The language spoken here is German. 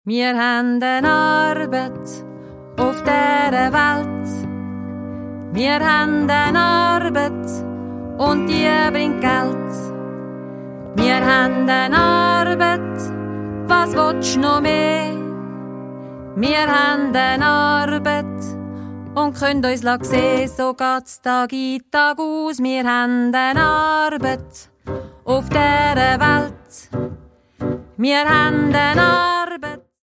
Wir haben eine Arbeit auf dieser Welt. Wir haben eine Arbeit und die bringt Geld. Wir haben eine Arbeit, was willst du noch mehr? Wir haben eine Arbeit und können uns sehen, so geht's Tag in Tag aus. Wir haben eine Arbeit auf dieser Welt. Wir haben eine Arbeit